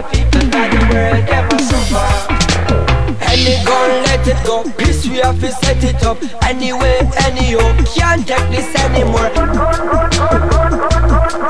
the people of the world ever suffer. Any gun, let it go. Peace, we have to set it up. Anyway, anyhow, can't take this anymore.